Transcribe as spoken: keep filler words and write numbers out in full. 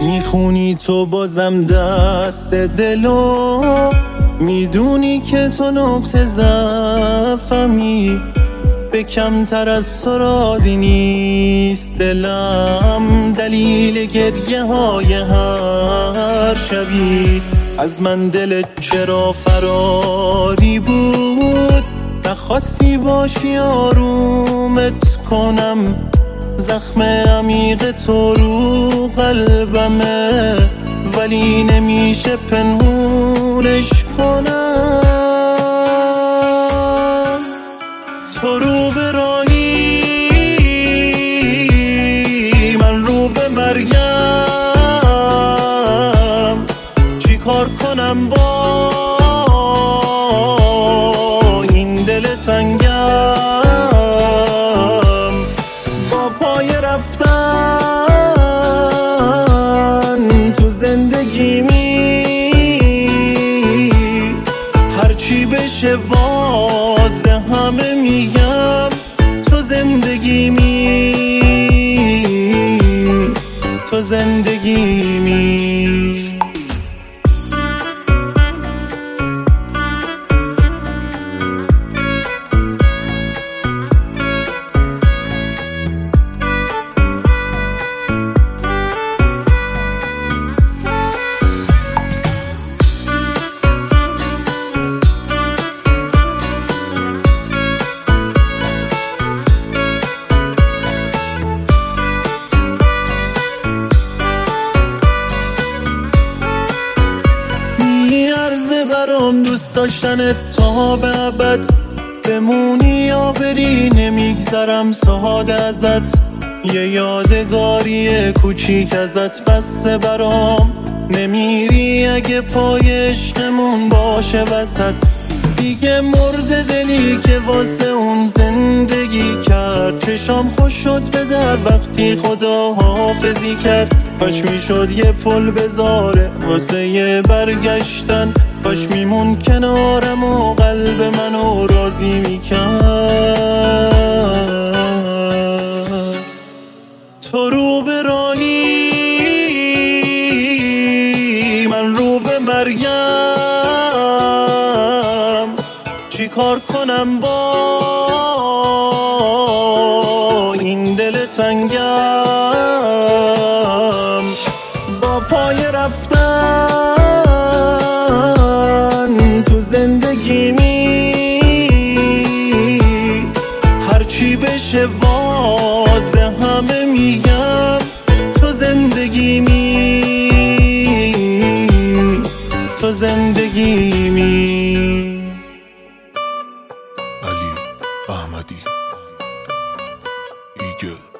میخونی تو بازم دست دلو، میدونی که تو نقطه ضعفمی، به کمتر از تو راضی نیست دلم. دلیل گریه های هر شبی از من دلت چرا فراری بود؟ نخواستی باشی آرومت کنم، زخم عمیق تو رو قلبمه، ولی نمیشه پنهونش کنم. تو رو به راهی، من رو به مرگم، چی کار کنم با این دل تنگم؟ با پای رفتن تو زندگی می، هرچی بشه باز به همه میگم تو زندگی می، تو زندگی می. برام دوست داشتنت تا به ابد، بمونی یا بری نمیگذرم ساده ازت. یه یادگاری کوچیک ازت بسته برام، نمیری اگه پای عشقمون باشه وسط. دیگه مرد دلی که واسه اون زندگی کرد، چشام خوش شد به در وقتی خدا حافظی کرد. کاش میشد یه پل بذاره واسه یه برگشتن، کاش میمون کنارم و قلب منو راضی میکرد. تو رو به راهی، من رو به مرگم، چی کار کنم با این دل تنگم؟ با پای رفتن تو زندگی می، هرچی بشه باز به همه میگم تو زندگی می، تو زندگی می. علی احمدی ایگل